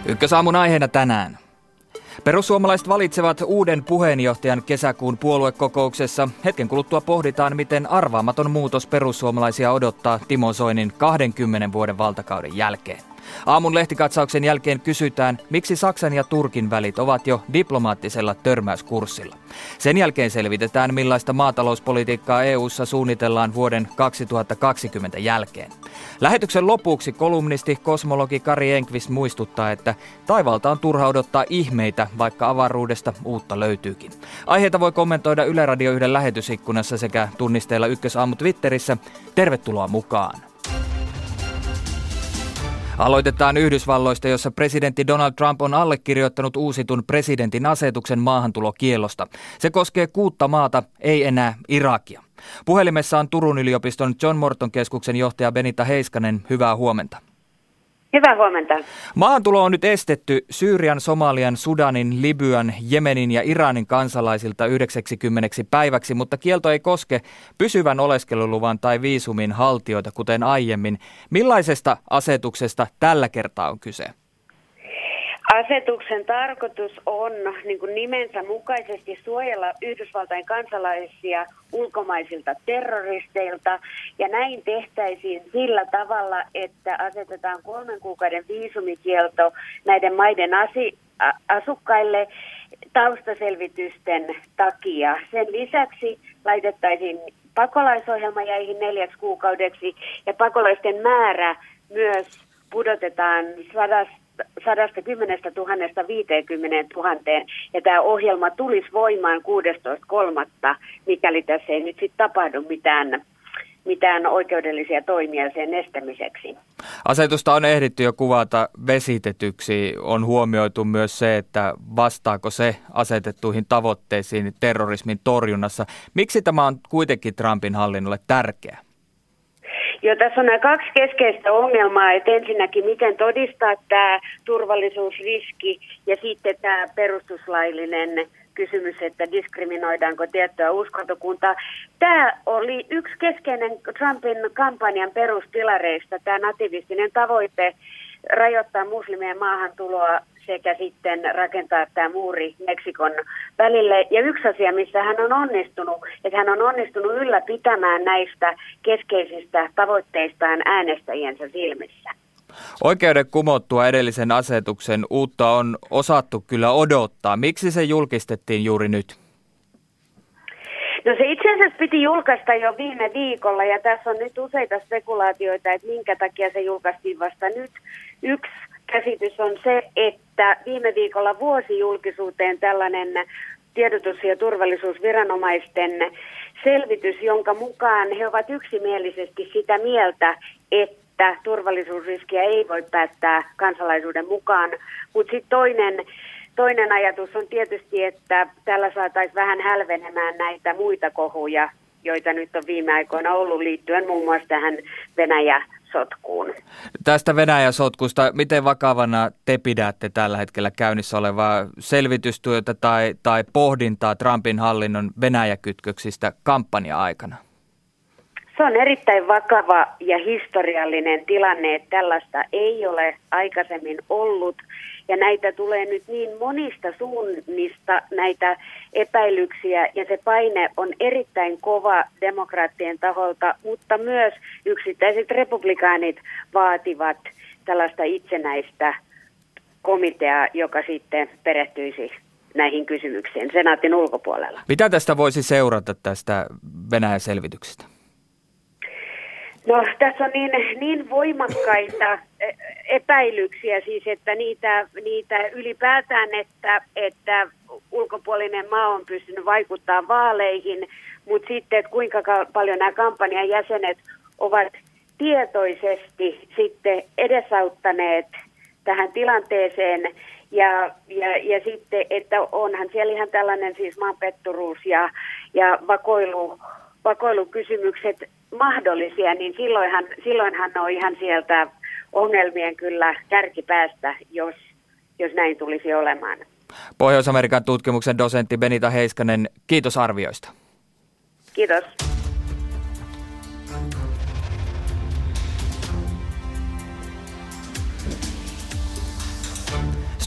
Ykkösaamun aiheena tänään. Perussuomalaiset valitsevat uuden puheenjohtajan kesäkuun puoluekokouksessa. Hetken kuluttua pohditaan, miten arvaamaton muutos perussuomalaisia odottaa Timo Soinin 20 vuoden valtakauden jälkeen. Aamun lehtikatsauksen jälkeen kysytään, miksi Saksan ja Turkin välit ovat jo diplomaattisella törmäyskurssilla. Sen jälkeen selvitetään, millaista maatalouspolitiikkaa EU:ssa suunnitellaan vuoden 2020 jälkeen. Lähetyksen lopuksi kolumnisti, kosmologi Kari Enqvist muistuttaa, että taivaalta on turha odottaa ihmeitä, vaikka avaruudesta uutta löytyykin. Aiheita voi kommentoida Yle Radio 1 lähetysikkunassa sekä tunnisteilla Ykkösaamu Twitterissä. Tervetuloa mukaan! Aloitetaan Yhdysvalloista, jossa presidentti Donald Trump on allekirjoittanut uusitun presidentin asetuksen maahantulokiellosta. Se koskee 6 maata, ei enää Irakia. Puhelimessa on Turun yliopiston John Morton keskuksen johtaja Benita Heiskanen. Hyvää huomenta. Hyvää huomenta. Maahantulo on nyt estetty Syyrian, Somalian, Sudanin, Libyan, Jemenin ja Iranin kansalaisilta 90 päiväksi, mutta kielto ei koske pysyvän oleskeluluvan tai viisumin haltijoita, kuten aiemmin. Millaisesta asetuksesta tällä kertaa on kyse? Asetuksen tarkoitus on niin kuin nimensä mukaisesti suojella Yhdysvaltain kansalaisia ulkomaisilta terroristeilta, ja näin tehtäisiin sillä tavalla, että asetetaan 3 kuukauden viisumikielto näiden maiden asukkaille taustaselvitysten takia. Sen lisäksi laitettaisiin pakolaisohjelma jäihin 4 kuukaudeksi, ja pakolaisten määrä myös pudotetaan 110 000 50 000, ja tämä ohjelma tulisi voimaan 16.3., mikäli tässä ei nyt sitten tapahdu mitään oikeudellisia toimia sen estämiseksi. Asetusta on ehditty jo kuvata vesitetyksi. On huomioitu myös se, että vastaako se asetettuihin tavoitteisiin terrorismin torjunnassa. Miksi tämä on kuitenkin Trumpin hallinnolle tärkeä? Joo, tässä on nämä 2 keskeistä ongelmaa, että ensinnäkin miten todistaa tämä turvallisuusriski ja sitten tämä perustuslaillinen kysymys, että diskriminoidaanko tiettyä uskontokuntaa. Tämä oli yksi keskeinen Trumpin kampanjan peruspilareista, tämä nativistinen tavoite rajoittaa muslimien maahantuloa sekä sitten rakentaa tämä muuri Meksikon välille. Ja yksi asia, missä hän on onnistunut, että hän on onnistunut ylläpitämään näistä keskeisistä tavoitteistaan äänestäjiensä silmissä. Oikeuden kumottua edellisen asetuksen uutta on osattu kyllä odottaa. Miksi se julkistettiin juuri nyt? No se itse asiassa piti julkaista jo viime viikolla, ja tässä on nyt useita spekulaatioita, että minkä takia se julkaistiin vasta nyt. Yksi käsitys on se, että viime viikolla vuosi julkisuuteen tällainen tiedotus- ja turvallisuusviranomaisten selvitys, jonka mukaan he ovat yksimielisesti sitä mieltä, että turvallisuusriskiä ei voi päättää kansalaisuuden mukaan. Mutta sitten toinen ajatus on tietysti, että tällä saataisiin vähän hälvenemään näitä muita kohuja, joita nyt on viime aikoina ollut liittyen muun muassa tähän Venäjä-sotkuun. Tästä Venäjä-sotkusta, miten vakavana te pidätte tällä hetkellä käynnissä olevaa selvitystyötä tai pohdintaa Trumpin hallinnon Venäjä-kytköksistä kampanja-aikana? Se on erittäin vakava ja historiallinen tilanne, että tällaista ei ole aikaisemmin ollut. Ja näitä tulee nyt niin monista suunnista, näitä epäilyksiä, ja se paine on erittäin kova demokraattien taholta, mutta myös yksittäiset republikaanit vaativat tällaista itsenäistä komiteaa, joka sitten perehtyisi näihin kysymyksiin senaatin ulkopuolella. Mitä tästä voisi seurata tästä Venäjä-selvityksestä? No, tässä on niin voimakkaita epäilyksiä siis, että niitä ylipäätään, että ulkopuolinen maa on pystynyt vaikuttamaan vaaleihin, mutta sitten, että kuinka paljon nämä kampanjan jäsenet ovat tietoisesti sitten edesauttaneet tähän tilanteeseen, ja sitten, että onhan siellä ihan tällainen siis maanpetturuus ja vakoilukysymykset mahdollisia, niin silloinhan on ihan sieltä ongelmien kyllä kärkipäästä, jos näin tulisi olemaan. Pohjois-Amerikan tutkimuksen dosentti Benita Heiskanen, kiitos arvioista. Kiitos.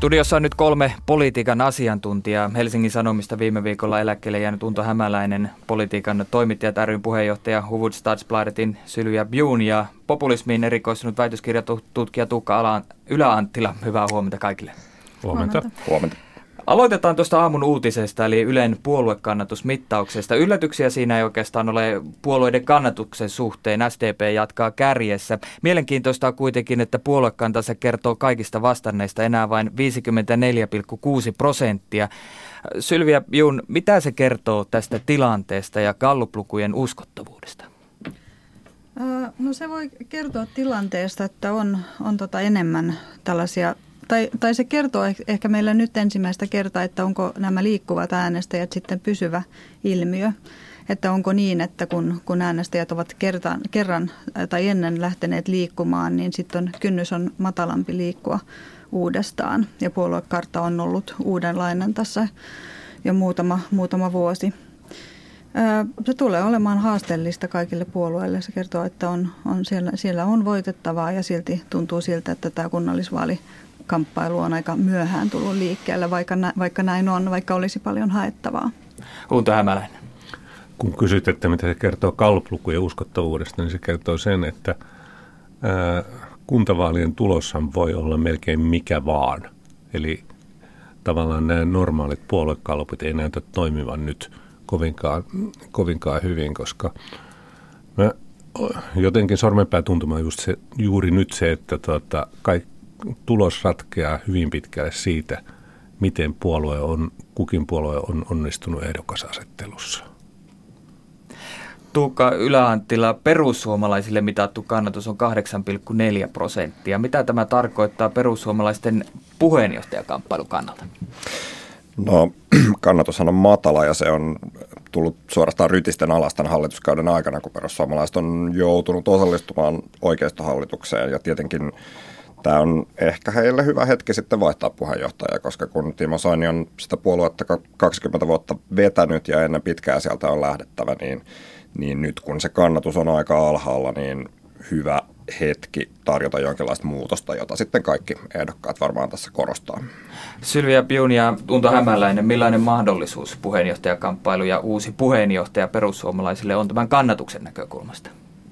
Studiossa on nyt 3 politiikan asiantuntijaa. Helsingin Sanomista viime viikolla eläkkeelle jäänyt Unto Hämäläinen, politiikan toimittajat ry:n puheenjohtaja Hufvudstadsbladetin Sylvia Bjun ja populismiin erikoistunut väitöskirjatutkija Tuukka Ylä-Anttila. Hyvää huomenta kaikille. Huomenta. Aloitetaan tuosta aamun uutisesta, eli Ylen puoluekannatusmittauksesta. Yllätyksiä siinä ei oikeastaan ole puolueiden kannatuksen suhteen. SDP jatkaa kärjessä. Mielenkiintoista on kuitenkin, että puoluekantansa kertoo kaikista vastanneista enää vain 54,6%. Sylvia Bjun, mitä se kertoo tästä tilanteesta ja Gallup-lukujen uskottavuudesta? No se voi kertoa tilanteesta, että on enemmän tällaisia. Tai se kertoo ehkä meillä nyt ensimmäistä kertaa, että onko nämä liikkuvat äänestäjät sitten pysyvä ilmiö. Että onko niin, että kun äänestäjät ovat kerran tai ennen lähteneet liikkumaan, niin sitten kynnys on matalampi liikkua uudestaan. Ja puoluekartta on ollut uudenlainen tässä jo muutama vuosi. Se tulee olemaan haasteellista kaikille puolueille. Se kertoo, että siellä on voitettavaa ja silti tuntuu siltä, että tämä kunnallisvaalikamppailu on aika myöhään tullut liikkeelle, vaikka näin on, vaikka olisi paljon haettavaa. Unto Hämäläinen. Kun kysyt, että mitä se kertoo Gallup-lukujen uskottavuudesta, niin se kertoo sen, että kuntavaalien tuloshan voi olla melkein mikä vaan. Eli tavallaan nämä normaalit puoluegallupit ei näytä toimivan nyt kovinkaan hyvin, koska mä jotenkin sormenpää tuntuma juuri nyt se, että tulos ratkeaa hyvin pitkälle siitä, miten kukin puolue on onnistunut ehdokasasettelussa. Tuukka Ylä-Anttila, perussuomalaisille mitattu kannatus on 8,4%. Mitä tämä tarkoittaa perussuomalaisten puheenjohtajakamppailun kannalta? No, kannatushan on matala ja se on tullut suorastaan rytisten alas tämän hallituskauden aikana, kun perussuomalaiset on joutunut osallistumaan oikeistohallitukseen. Ja tietenkin tämä on ehkä heille hyvä hetki sitten vaihtaa puheenjohtajaa, koska kun Timo Soini on sitä puoluetta 20 vuotta vetänyt ja ennen pitkää sieltä on lähdettävä, niin nyt kun se kannatus on aika alhaalla, niin hyvä hetki tarjota jonkinlaista muutosta, jota sitten kaikki ehdokkaat varmaan tässä korostaa. Sylvia Bjun ja Unto Hämäläinen, millainen mahdollisuus puheenjohtajakamppailu ja uusi puheenjohtaja perussuomalaisille on tämän kannatuksen näkökulmasta?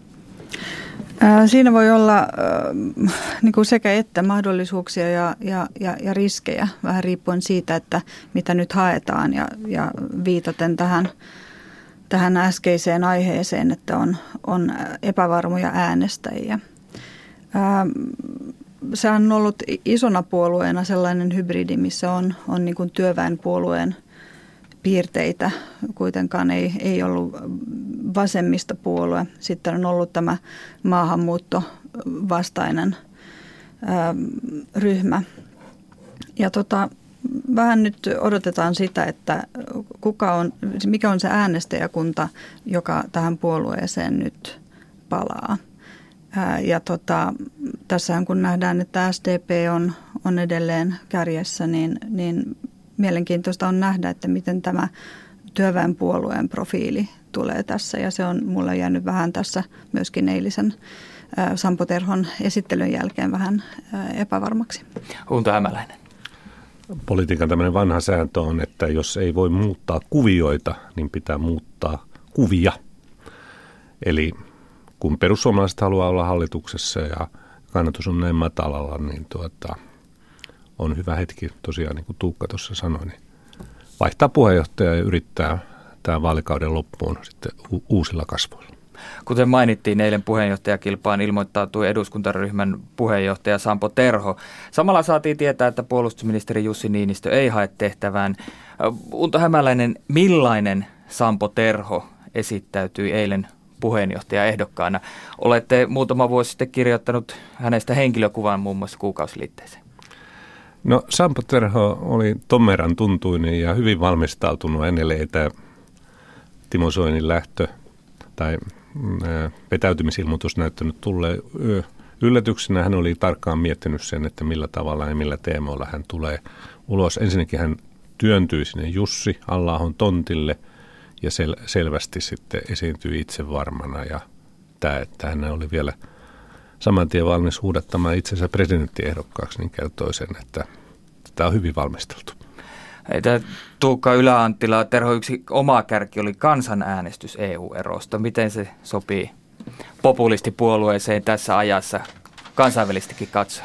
Siinä voi olla niin kuin sekä että mahdollisuuksia ja riskejä, vähän riippuen siitä, että mitä nyt haetaan ja viitaten tähän äskeiseen aiheeseen, että on epävarmoja äänestäjiä. Se on ollut isona puolueena sellainen hybridi, missä on niin kuin työväenpuolueen piirteitä. Kuitenkaan ei ollut vasemmistopuolue. Sitten on ollut tämä maahanmuuttovastainen ryhmä. Ja vähän nyt odotetaan sitä, että mikä on se äänestäjäkunta, joka tähän puolueeseen nyt palaa. Ja tässähän kun nähdään, että SDP on edelleen kärjessä, niin mielenkiintoista on nähdä, että miten tämä työväenpuolueen profiili tulee tässä. Ja se on mulle jäänyt vähän tässä myöskin eilisen Sampo Terhon esittelyn jälkeen vähän epävarmaksi. Unto Hämäläinen. Politiikan tämmöinen vanha sääntö on, että jos ei voi muuttaa kuvioita, niin pitää muuttaa kuvia. Eli kun perussuomalaiset haluaa olla hallituksessa ja kannatus on näin matalalla, niin on hyvä hetki tosiaan, niin kuin Tuukka tuossa sanoi, niin vaihtaa puheenjohtajaa ja yrittää tämän vaalikauden loppuun sitten uusilla kasvoilla. Kuten mainittiin, eilen puheenjohtajakilpaan ilmoittautui eduskuntaryhmän puheenjohtaja Sampo Terho. Samalla saatiin tietää, että puolustusministeri Jussi Niinistö ei hae tehtävään. Unto Hämäläinen, millainen Sampo Terho esittäytyi eilen puheenjohtajaehdokkaana? Olette muutama vuosi sitten kirjoittanut hänestä henkilökuvan muun muassa Kuukausiliitteeseen. No, Sampo Terho oli tommeran tuntuinen ja hyvin valmistautunut hänelle Timo Soinin lähtö tai vetäytymisilmoitus näyttänyt tulleen yllätyksenä. Hän oli tarkkaan miettinyt sen, että millä tavalla ja millä teemoilla hän tulee ulos. Ensinnäkin hän työntyi sinne Jussi Halla-ahon tontille ja selvästi sitten esiintyi itsevarmana. Ja tämä, että hän oli vielä saman tien valmis huudattamaan itsensä presidenttiehdokkaaksi, niin kertoi sen, että tämä on hyvin valmisteltu. Tuukka Ylä-Anttila, Terho, yksi oma kärki oli kansanäänestys EU-erosta. Miten se sopii populistipuolueeseen tässä ajassa kansainvälisestikin katsoen?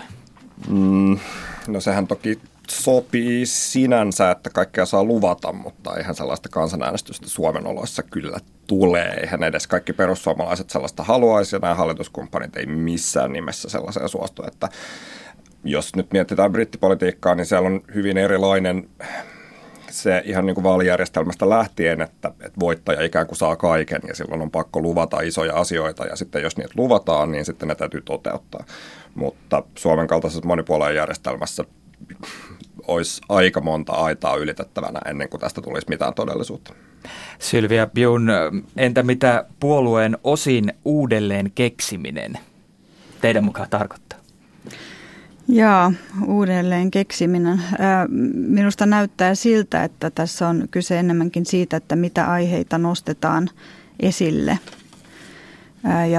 No sehän toki sopii sinänsä, että kaikkea saa luvata, mutta eihän sellaista kansanäänestystä Suomen oloissa kyllä tule. Eihän edes kaikki perussuomalaiset sellaista haluaisi ja nämä hallituskumppanit ei missään nimessä sellaiseen suostu, että jos nyt mietitään brittipolitiikkaa, niin siellä on hyvin erilainen se ihan niin kuin vaalijärjestelmästä lähtien, että voittaja ikään kuin saa kaiken ja silloin on pakko luvata isoja asioita ja sitten jos niitä luvataan, niin sitten ne täytyy toteuttaa. Mutta Suomen kaltaisessa monipuoluejärjestelmässä olisi aika monta aitaa ylitettävänä ennen kuin tästä tulisi mitään todellisuutta. Sylvia Bjun, entä mitä puolueen osin uudelleen keksiminen teidän mukaan tarkoittaa? Jaa, uudelleen keksiminen. Minusta näyttää siltä, että tässä on kyse enemmänkin siitä, että mitä aiheita nostetaan esille. Ja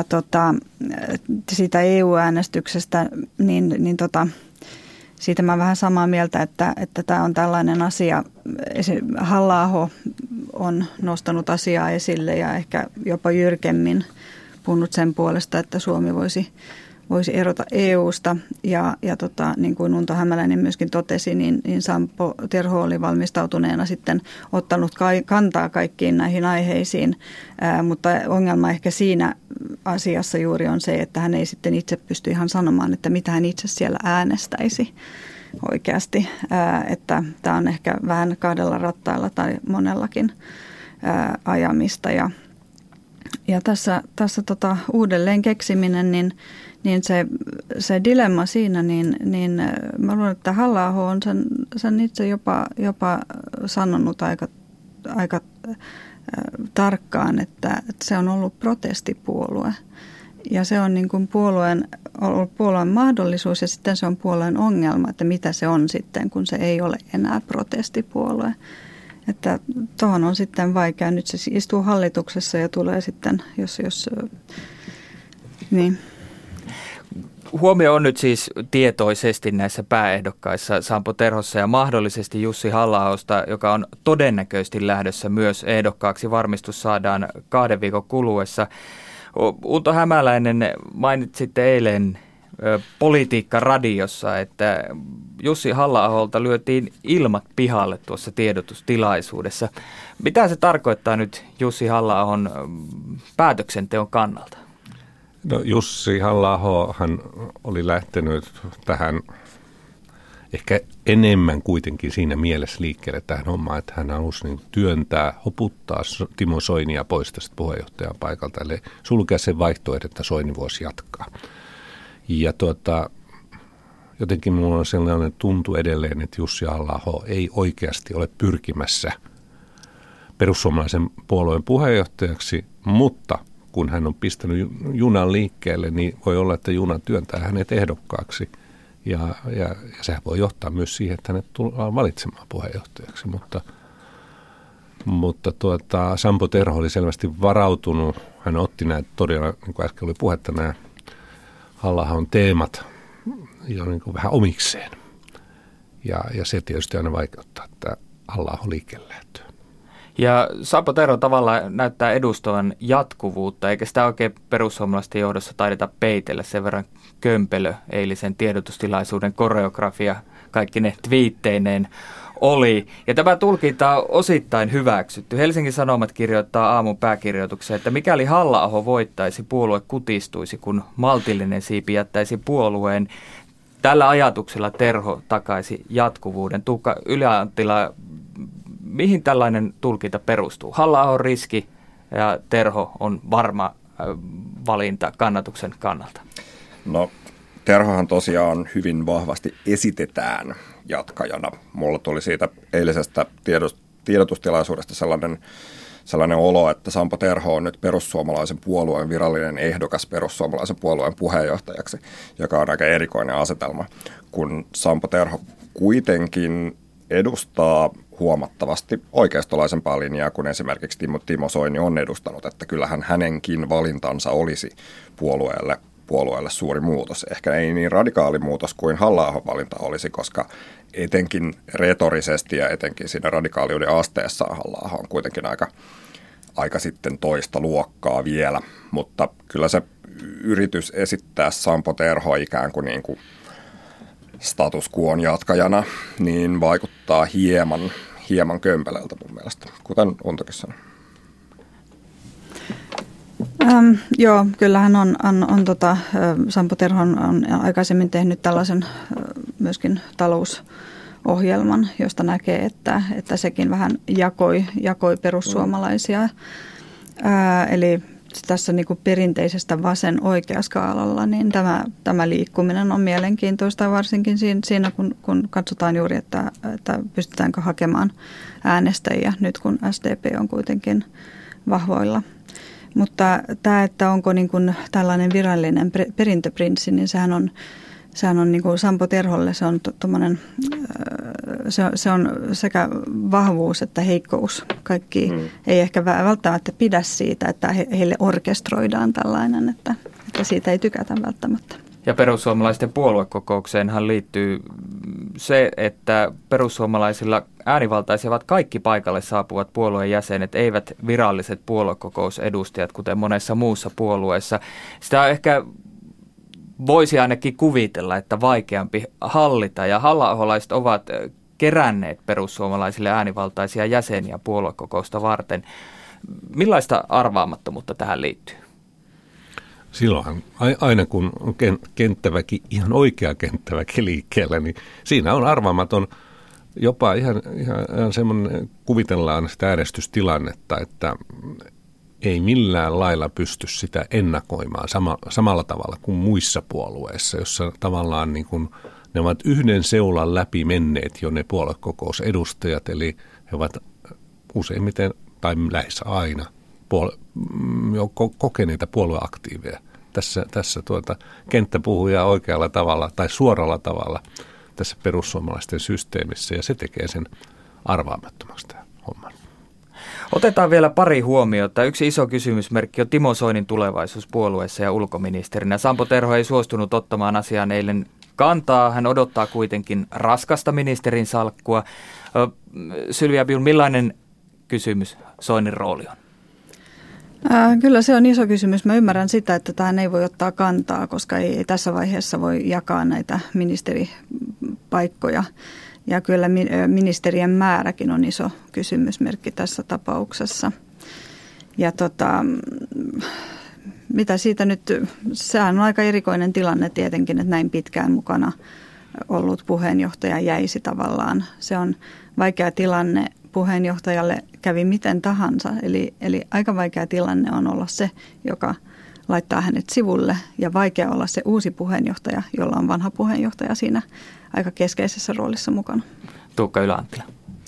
siitä EU-äänestyksestä, niin siitä mä olen vähän samaa mieltä, että tämä on tällainen asia. Halla-aho on nostanut asiaa esille ja ehkä jopa jyrkemmin puhunut sen puolesta, että Suomi voisi erota EUsta ja niin kuin Unto Hämäläinen myöskin totesi, niin Sampo Terho oli valmistautuneena sitten ottanut kantaa kaikkiin näihin aiheisiin, mutta ongelma ehkä siinä asiassa juuri on se, että hän ei sitten itse pysty ihan sanomaan, että mitä hän itse siellä äänestäisi oikeasti, että tämä on ehkä vähän kahdella rattailla tai monellakin ajamista ja tässä uudelleen keksiminen, niin se dilemma siinä, niin mä luulen, että Halla-aho on sen itse jopa sanonut aika tarkkaan, että se on ollut protestipuolue. Ja se on niin kuin puolueen mahdollisuus ja sitten se on puolueen ongelma, että mitä se on sitten, kun se ei ole enää protestipuolue. Että tuohon on sitten vaikea. Nyt se istuu hallituksessa ja tulee sitten, jos niin. Huomio on nyt siis tietoisesti näissä pääehdokkaissa Sampo Terhossa ja mahdollisesti Jussi Halla-ahosta, joka on todennäköisesti lähdössä myös ehdokkaaksi. Varmistus saadaan 2 viikon kuluessa. Unto Hämäläinen, mainitsitte eilen Politiikka-radiossa, että Jussi Halla-aholta lyötiin ilmat pihalle tuossa tiedotustilaisuudessa. Mitä se tarkoittaa nyt Jussi Halla-ahon päätöksenteon kannalta? No Jussi Halla-ahohan oli lähtenyt tähän ehkä enemmän kuitenkin siinä mielessä liikkeelle tähän hommaan, että hän halusi niin työntää, hoputtaa Timo Soinia pois tästä puheenjohtajan paikalta, eli sulkea sen vaihtoehdon, että Soini voisi jatkaa. Ja jotenkin minulla on sellainen tuntu edelleen, että Jussi Halla-aho ei oikeasti ole pyrkimässä perussuomalaisen puolueen puheenjohtajaksi, mutta kun hän on pistänyt junan liikkeelle, niin voi olla, että juna työntää hänet ehdokkaaksi. Ja sehän voi johtaa myös siihen, että hänet tullaan valitsemaan puheenjohtajaksi. Mutta Sampo Terho oli selvästi varautunut. Hän otti näitä todella, niin kuin äsken oli puhetta, nämä Halla-ahon teemat jo niin kuin vähän omikseen. Ja se tietysti aina vaikeuttaa, että Halla-aho liikkeelle lähtöä. Ja Sampo Terho tavallaan näyttää edustavan jatkuvuutta, eikä sitä oikein perussuomalaisten johdossa taideta peitellä. Sen verran kömpelö eilisen tiedotustilaisuuden koreografia, kaikki ne twiitteineen oli. Ja tämä tulkinta on osittain hyväksytty. Helsingin Sanomat kirjoittaa aamun pääkirjoitukseen, että mikäli Halla-aho voittaisi, puolue kutistuisi, kun maltillinen siipi jättäisi puolueen. Tällä ajatuksella Terho takaisi jatkuvuuden. Tuukka Ylä-Anttila, mihin tällainen tulkinta perustuu? Halla-ahon riski ja Terho on varma valinta kannatuksen kannalta. No Terhohan tosiaan hyvin vahvasti esitetään jatkajana. Mulla tuli siitä eilisestä tiedotustilaisuudesta sellainen olo, että Sampo Terho on nyt perussuomalaisen puolueen virallinen ehdokas perussuomalaisen puolueen puheenjohtajaksi, joka on aika erikoinen asetelma, kun Sampo Terho kuitenkin edustaa huomattavasti oikeistolaisempaa linjaa kuin esimerkiksi Timo Soini on edustanut, että kyllähän hänenkin valintansa olisi puolueelle puolueelle suuri muutos. Ehkä ei niin radikaali muutos kuin Halla-ahon valinta olisi, koska etenkin retorisesti ja etenkin siinä radikaaliuden asteessa Halla-aho on kuitenkin aika sitten toista luokkaa vielä. Mutta kyllä se yritys esittää Sampo Terho ikään kuin, status quoon jatkajana, niin vaikuttaa hieman kömpelöltä mun mielestä, kuten Untokin sanoi. Joo, kyllähän on Sampo Terho on aikaisemmin tehnyt tällaisen myöskin talousohjelman, josta näkee, että sekin vähän jakoi perussuomalaisia. Eli tässä niin kuin perinteisestä vasen-oikea skaalalla, niin tämä liikkuminen on mielenkiintoista, varsinkin siinä kun katsotaan juuri, että pystytäänkö hakemaan äänestäjiä nyt, kun SDP on kuitenkin vahvoilla. Mutta tämä, että onko niin kuin tällainen virallinen perintöprinssi, niin sehän on niin kuin Sampo Terholle, se on sekä vahvuus että heikkous. Kaikki ei ehkä välttämättä pidä siitä, että heille orkestroidaan tällainen, että siitä ei tykätä välttämättä. Ja perussuomalaisten puoluekokoukseenhan liittyy se, että perussuomalaisilla äänivaltaisivat kaikki paikalle saapuvat puolueen jäsenet, eivät viralliset puoluekokousedustajat, kuten monessa muussa puolueessa. Sitä ehkä voisi ainakin kuvitella, että vaikeampi hallita, ja halla-aholaiset ovat keränneet perussuomalaisille äänivaltaisia jäseniä puoluekokousta varten. Millaista arvaamattomuutta tähän liittyy? Silloinhan aina kun on kenttäväki, ihan oikea kenttäväki liikkeellä, niin siinä on arvaamaton jopa ihan semmoinen, kuvitellaan sitä äänestystilannetta, että ei millään lailla pysty sitä ennakoimaan samalla tavalla kuin muissa puolueissa, jossa tavallaan niin kuin ne ovat yhden seulan läpi menneet jo ne puoluekokousedustajat, eli he ovat useimmiten tai lähes aina kokeneita puolueaktiiveja. Tässä kenttäpuhuja oikealla tavalla tai suoralla tavalla tässä perussuomalaisten systeemissä, ja se tekee sen arvaamattomaksi tämä homma. Otetaan vielä pari huomiota. Yksi iso kysymysmerkki on Timo Soinin tulevaisuus puolueessa ja ulkoministerinä. Sampo Terho ei suostunut ottamaan asiaan eilen kantaa. Hän odottaa kuitenkin raskasta ministerin salkkua. Sylvia Biun, millainen kysymys Soinin rooli on? Kyllä se on iso kysymys. Mä ymmärrän sitä, että tähän ei voi ottaa kantaa, koska ei tässä vaiheessa voi jakaa näitä ministeripaikkoja. Ja kyllä ministerien määräkin on iso kysymysmerkki tässä tapauksessa. Ja mitä siitä nyt, sehän on aika erikoinen tilanne tietenkin, että näin pitkään mukana ollut puheenjohtaja jäisi tavallaan. Se on vaikea tilanne. Puheenjohtajalle kävi miten tahansa, eli aika vaikea tilanne on olla se, joka laittaa hänet sivulle, ja vaikea olla se uusi puheenjohtaja, jolla on vanha puheenjohtaja siinä aika keskeisessä roolissa mukana. Tuukka Ylä-Anttila.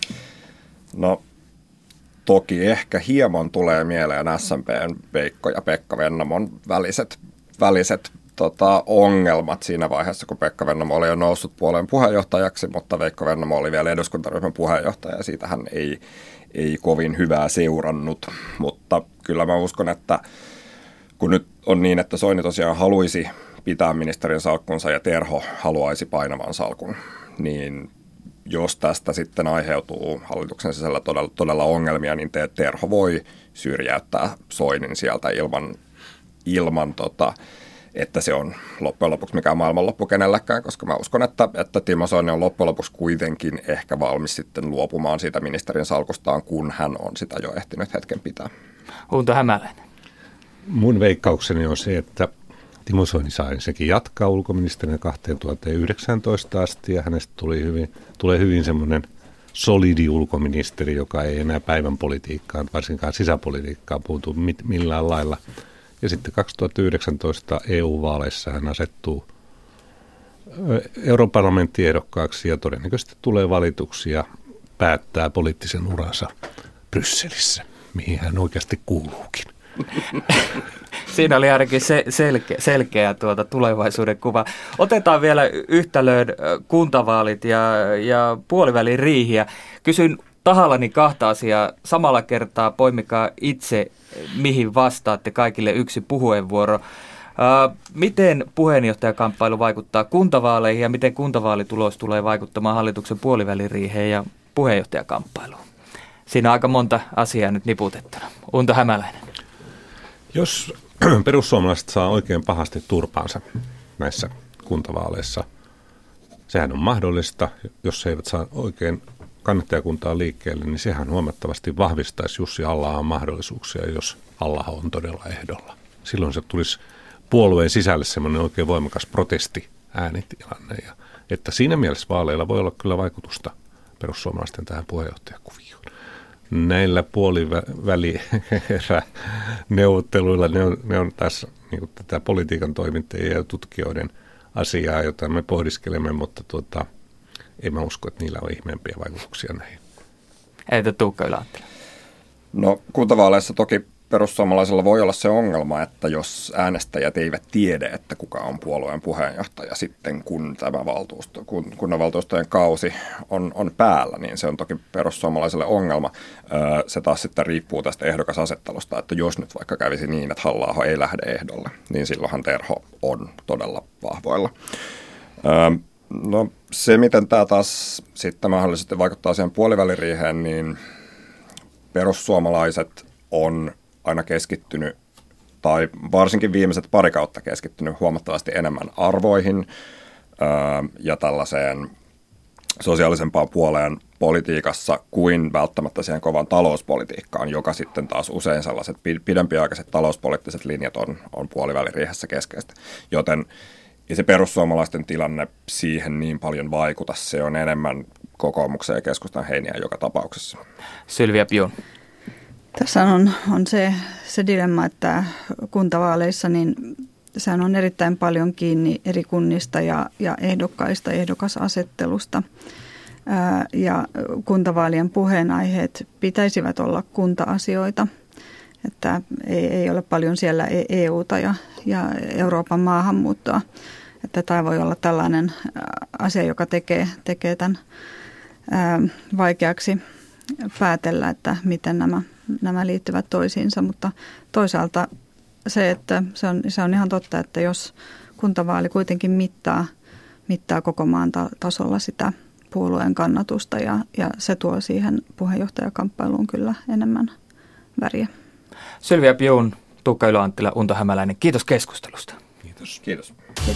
No toki ehkä hieman tulee mieleen SMP:n Veikko ja Pekka Vennamon väliset ongelmat siinä vaiheessa, kun Pekka Vennamo oli jo noussut puolueen puheenjohtajaksi, mutta Veikko Vennamo oli vielä eduskuntaryhmän puheenjohtaja, ja siitä hän ei kovin hyvää seurannut. Mutta kyllä mä uskon, että kun nyt on niin, että Soini tosiaan haluaisi pitää ministerin salkkunsa ja Terho haluaisi painavan salkun, niin jos tästä sitten aiheutuu hallituksen sisällä todella ongelmia, niin Terho voi syrjäyttää Soinin sieltä ilman että se on loppujen lopuksi mikään maailmanloppu kenellekään, koska mä uskon, että Timo Soini on loppujen lopuksi kuitenkin ehkä valmis sitten luopumaan siitä ministerin salkustaan, kun hän on sitä jo ehtinyt hetken pitää. Unto Hämäläinen. Mun veikkaukseni on se, että Timo Soini saa ensinnäkin jatkaa ulkoministerinä 2019 asti, ja hänestä tulee hyvin semmoinen solidi ulkoministeri, joka ei enää päivän politiikkaan, varsinkaan sisäpolitiikkaan puutu millään lailla. Ja sitten 2019 EU-vaaleissa hän asettuu europarlamenttiehdokkaaksi ja todennäköisesti tulee valituksi ja päättää poliittisen uransa Brysselissä, mihin hän oikeasti kuuluukin. Siinä oli ainakin selkeä tulevaisuuden kuva. Otetaan vielä yhtälöön kuntavaalit ja puolivälin riihiä. Kysyn tahallani kahta asiaa. Samalla kertaa poimikaa itse, mihin vastaatte, kaikille yksi puheenvuoro. Miten puheenjohtajakamppailu vaikuttaa kuntavaaleihin ja miten kuntavaalitulos tulee vaikuttamaan hallituksen puoliväliriiheen ja puheenjohtajakamppailuun? Siinä on aika monta asiaa nyt niputettuna. Unto Hämäläinen. Jos perussuomalaiset saa oikein pahasti turpaansa näissä kuntavaaleissa, sehän on mahdollista. Jos he eivät saa oikein kannattajakuntaa liikkeelle, niin sehän huomattavasti vahvistaisi Jussi Halla-ahon mahdollisuuksia, jos Halla-aho on todella ehdolla. Silloin se tulisi puolueen sisälle semmoinen oikein voimakas protesti-äänitilanne. Ja että siinä mielessä vaaleilla voi olla kyllä vaikutusta perussuomalaisten tähän puheenjohtajakuvioon. Näillä puolivälineuvotteluilla ne on taas niin kuin tätä politiikan toimittajien ja tutkijoiden asiaa, jota me pohdiskelemme, mutta en mä usko, että niillä on ihmeempiä vaikutuksia näihin. Entä Tuukka Ylä-Anttila? No kuntavaaleissa toki perussuomalaisilla voi olla se ongelma, että jos äänestäjät eivät tiedä, että kuka on puolueen puheenjohtaja sitten, kun tämä kunnanvaltuustojen kausi on päällä, niin se on toki perussuomalaisille ongelma. Se taas sitten riippuu tästä ehdokasasettelusta, että jos nyt vaikka kävisi niin, että Halla-aho ei lähde ehdolle, niin silloinhan Terho on todella vahvoilla. No se, miten tämä taas sitten mahdollisesti vaikuttaa siihen puoliväliriiheen, niin perussuomalaiset on aina keskittynyt, tai varsinkin viimeiset pari kautta keskittynyt huomattavasti enemmän arvoihin ja tällaiseen sosiaalisempaan puoleen politiikassa kuin välttämättä siihen kovan talouspolitiikkaan, joka sitten taas usein sellaiset pidempiaikaiset talouspoliittiset linjat on puoliväliriihessä keskeistä. Joten ei se perussuomalaisten tilanne siihen niin paljon vaikuta, se on enemmän kokoomuksen ja keskustan heiniä joka tapauksessa. Sylvia Pion. Tässä on se dilemma, että kuntavaaleissa niin sehän on erittäin paljon kiinni eri kunnista ja ehdokkaista, ehdokasasettelusta. Ja kuntavaalien puheenaiheet pitäisivät olla kunta-asioita, että ei ole paljon siellä EUta ja Euroopan maahanmuuttoa. Että tämä voi olla tällainen asia, joka tekee tämän vaikeaksi päätellä, että miten nämä liittyvät toisiinsa, mutta toisaalta se, että se on ihan totta, että jos kuntavaali kuitenkin mittaa koko maan tasolla sitä puolueen kannatusta ja se tuo siihen puheenjohtajakamppailuun kyllä enemmän väriä. Sylvia Pion, Tuukka Ylä-Anttila, Unto Hämäläinen, kiitos keskustelusta. Kiitos. Kiitos.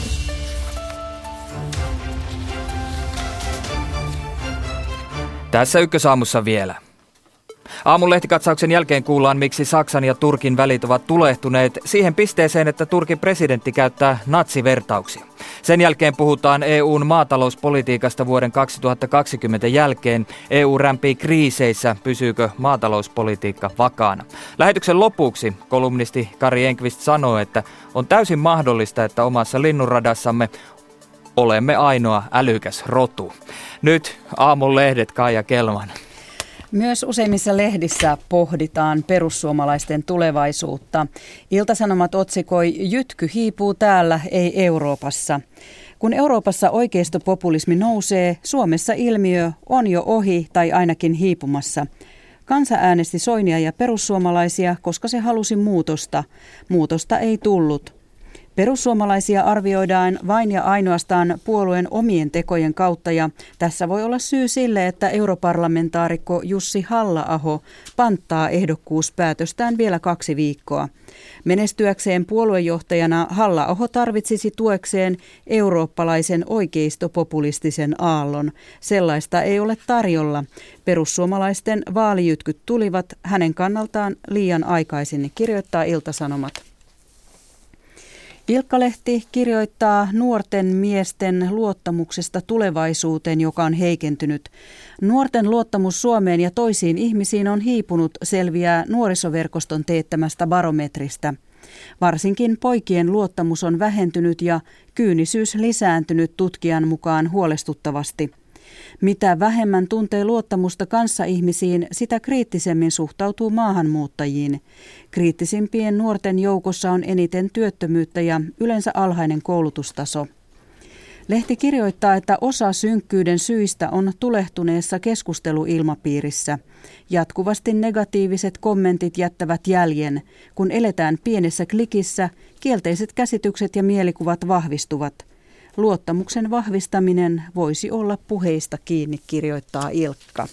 Tässä Ykkösaamussa vielä. Aamun lehtikatsauksen jälkeen kuullaan, miksi Saksan ja Turkin välit ovat tulehtuneet siihen pisteeseen, että Turkin presidentti käyttää natsivertauksia. Sen jälkeen puhutaan EUn maatalouspolitiikasta vuoden 2020 jälkeen. EU rämpii kriiseissä. Pysyykö maatalouspolitiikka vakaana? Lähetyksen lopuksi kolumnisti Kari Enqvist sanoo, että on täysin mahdollista, että omassa linnunradassamme olemme ainoa älykäs rotu. Nyt aamun lehdet, Kaija Kelman. Myös useimmissa lehdissä pohditaan perussuomalaisten tulevaisuutta. Ilta-Sanomat otsikoi "Jytky hiipuu täällä, ei Euroopassa". Kun Euroopassa oikeistopopulismi nousee, Suomessa ilmiö on jo ohi tai ainakin hiipumassa. Kansa äänesti Soinia ja perussuomalaisia, koska se halusi muutosta. Muutosta ei tullut. Perussuomalaisia arvioidaan vain ja ainoastaan puolueen omien tekojen kautta ja tässä voi olla syy sille, että europarlamentaarikko Jussi Halla-aho panttaa ehdokkuuspäätöstään vielä 2 viikkoa. Menestyäkseen puoluejohtajana Halla-aho tarvitsisi tuekseen eurooppalaisen oikeistopopulistisen aallon. Sellaista ei ole tarjolla. Perussuomalaisten vaalijytkyt tulivat hänen kannaltaan liian aikaisin, kirjoittaa Ilta-Sanomat. Ilkka-lehti kirjoittaa nuorten miesten luottamuksesta tulevaisuuteen, joka on heikentynyt. Nuorten luottamus Suomeen ja toisiin ihmisiin on hiipunut, selviää nuorisoverkoston teettämästä barometristä. Varsinkin poikien luottamus on vähentynyt ja kyynisyys lisääntynyt tutkijan mukaan huolestuttavasti. Mitä vähemmän tuntee luottamusta kanssaihmisiin, sitä kriittisemmin suhtautuu maahanmuuttajiin. Kriittisimpien nuorten joukossa on eniten työttömyyttä ja yleensä alhainen koulutustaso. Lehti kirjoittaa, että osa synkkyyden syistä on tulehtuneessa keskusteluilmapiirissä. Jatkuvasti negatiiviset kommentit jättävät jäljen. Kun eletään pienessä klikissä, kielteiset käsitykset ja mielikuvat vahvistuvat. Luottamuksen vahvistaminen voisi olla puheista kiinni, kirjoittaa Ilkka.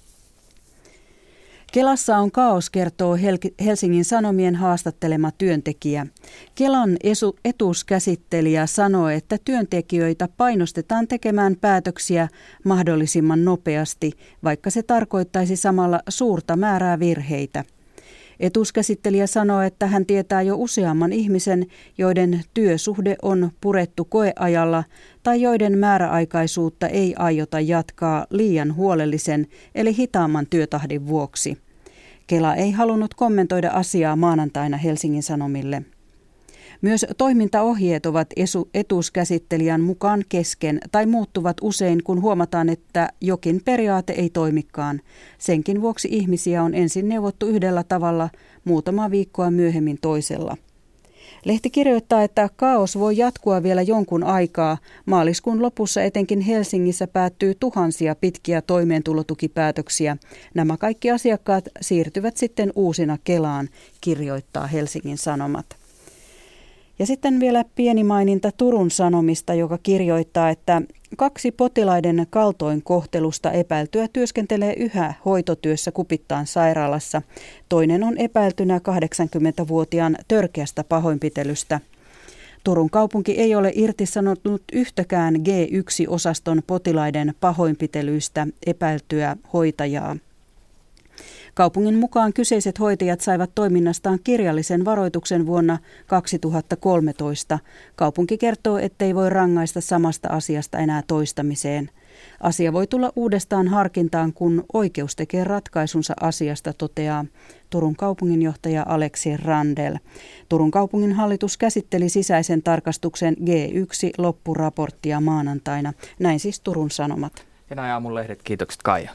Kelassa on kaos, kertoo Helsingin Sanomien haastattelema työntekijä. Kelan etuuskäsittelijä sanoo, että työntekijöitä painostetaan tekemään päätöksiä mahdollisimman nopeasti, vaikka se tarkoittaisi samalla suurta määrää virheitä. Etuuskäsittelijä sanoo, että hän tietää jo useamman ihmisen, joiden työsuhde on purettu koeajalla tai joiden määräaikaisuutta ei aiota jatkaa liian huolellisen eli hitaamman työtahdin vuoksi. Kela ei halunnut kommentoida asiaa maanantaina Helsingin Sanomille. Myös toimintaohjeet ovat etuuskäsittelijän mukaan kesken tai muuttuvat usein, kun huomataan, että jokin periaate ei toimikaan. Senkin vuoksi ihmisiä on ensin neuvottu yhdellä tavalla, muutama viikkoa myöhemmin toisella. Lehti kirjoittaa, että kaos voi jatkua vielä jonkun aikaa. Maaliskuun lopussa etenkin Helsingissä päättyy tuhansia pitkiä toimeentulotukipäätöksiä. Nämä kaikki asiakkaat siirtyvät sitten uusina Kelaan, kirjoittaa Helsingin Sanomat. Ja sitten vielä pieni maininta Turun Sanomista, joka kirjoittaa, että 2 potilaiden kaltoinkohtelusta epäiltyä työskentelee yhä hoitotyössä Kupittaan sairaalassa. Toinen on epäiltynä 80-vuotiaan törkeästä pahoinpitelystä. Turun kaupunki ei ole irtisanonut yhtäkään G1-osaston potilaiden pahoinpitelyistä epäiltyä hoitajaa. Kaupungin mukaan kyseiset hoitajat saivat toiminnastaan kirjallisen varoituksen vuonna 2013. Kaupunki kertoo, ettei voi rangaista samasta asiasta enää toistamiseen. Asia voi tulla uudestaan harkintaan, kun oikeus tekee ratkaisunsa asiasta, toteaa Turun kaupunginjohtaja Aleksi Randel. Turun kaupungin hallitus käsitteli sisäisen tarkastuksen G1-loppuraporttia maanantaina. Näin siis Turun Sanomat. Ja näin aamun lehdet. Kiitokset Kaija.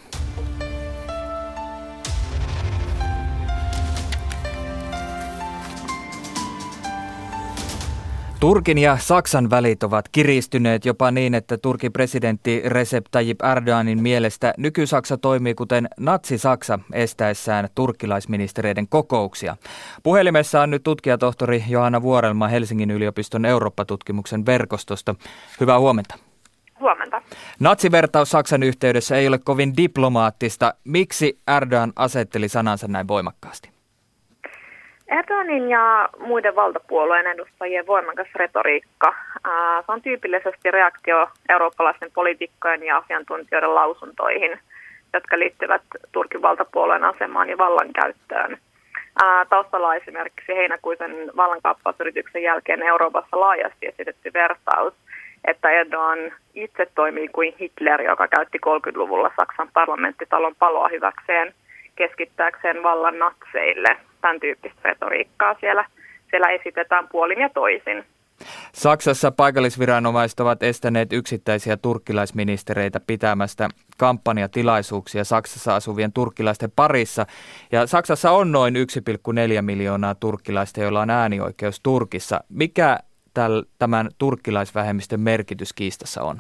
Turkin ja Saksan välit ovat kiristyneet jopa niin, että Turkin presidentti Recep Tayyip Erdoganin mielestä nyky-Saksa toimii kuten natsi-Saksa estäessään turkkilaisministereiden kokouksia. Puhelimessa on nyt tutkijatohtori Johanna Vuorelma Helsingin yliopiston Eurooppa-tutkimuksen verkostosta. Hyvää huomenta. Huomenta. Natsivertaus Saksan yhteydessä ei ole kovin diplomaattista. Miksi Erdogan asetteli sanansa näin voimakkaasti? Erdoganin ja muiden valtapuolueen edustajien voimakas retoriikka, se on tyypillisesti reaktio eurooppalaisten poliitikkojen ja asiantuntijoiden lausuntoihin, jotka liittyvät Turkin valtapuolueen asemaan ja vallankäyttöön. Taustalla on esimerkiksi heinäkuisen vallankaappausyrityksen jälkeen Euroopassa laajasti esitetty vertaus, että Erdogan itse toimii kuin Hitler, joka käytti 30-luvulla Saksan parlamenttitalon paloa hyväkseen keskittääkseen vallan natseille. Tämän tyyppistä retoriikkaa siellä esitetään puolin ja toisin. Saksassa paikallisviranomaiset ovat estäneet yksittäisiä turkkilaisministereitä pitämästä kampanjatilaisuuksia Saksassa asuvien turkkilaisten parissa. Ja Saksassa on noin 1,4 miljoonaa turkkilaista, joilla on äänioikeus Turkissa. Mikä tämän turkkilaisvähemmistön merkitys kiistassa on?